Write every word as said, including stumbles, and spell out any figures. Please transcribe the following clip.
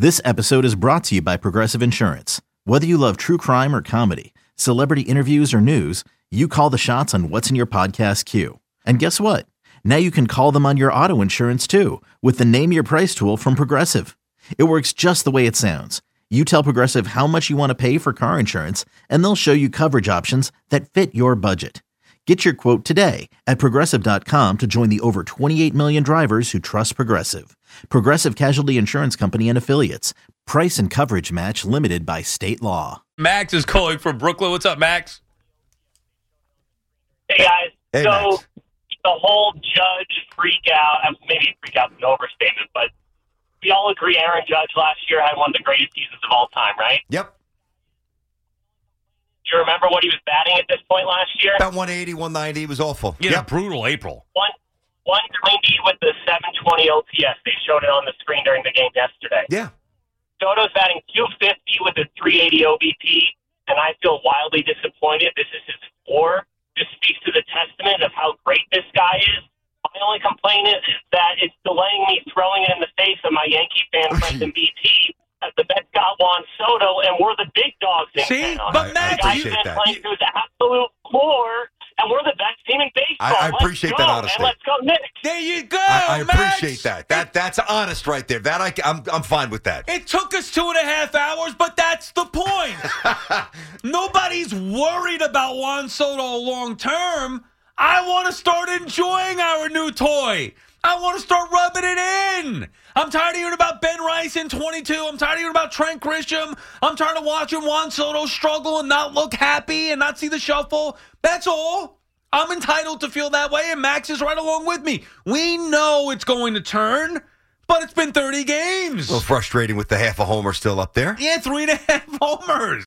This episode is brought to you by Progressive Insurance. Whether you love true crime or comedy, celebrity interviews or news, you call the shots on what's in your podcast queue. And guess what? Now you can call them on your auto insurance too with the Name Your Price tool from Progressive. It works just the way it sounds. You tell Progressive how much you want to pay for car insurance, and they'll show you coverage options that fit your budget. Get your quote today at Progressive dot com to join the over twenty-eight million drivers who trust Progressive. Progressive Casualty Insurance Company and Affiliates. Price and coverage match limited by state law. Max is calling from Brooklyn. What's up, Max? Hey, guys. Hey, so Max. the whole Judge freak out, maybe freak out is an overstatement, but we all agree Aaron Judge last year had one of the greatest seasons of all time, right? Yep. Do you remember what he was batting at this point last year? About one eighty, one ninety. It was awful. Yeah, Yep. brutal April. One, one twenty with the seven twenty O P S. They showed it on the screen during the game yesterday. Yeah. Soto's batting two fifty with a three eighty O B P, and I feel wildly disappointed. This is his four. This speaks to the testament of how great this guy is. My only complaint is, is that it's delaying me throwing it in the face of my Yankee fan friends in B T. As the Mets got Juan Soto, and we're the big dogs in See? town. But The Max, guy appreciate who's been that. playing to his absolute core, and we're the best team in baseball. I- I Let's appreciate go, that honesty. And let's go, Knicks. there you go, I, I Max. appreciate that. That That's honest right there. That I, I'm, I'm fine with that. It took us two and a half hours, but that's the point. Nobody's worried about Juan Soto long term. I want to start enjoying our new toy. I want to start rubbing it in. I'm tired of hearing about Ben Rice in twenty-two. I'm tired of hearing about Trent Grisham. I'm tired of watching Juan Soto struggle and not look happy and not see the shuffle. That's all. I'm entitled to feel that way, and Max is right along with me. We know it's going to turn, but it's been thirty games. A little frustrating with the half a homer still up there. Yeah, three and a half homers.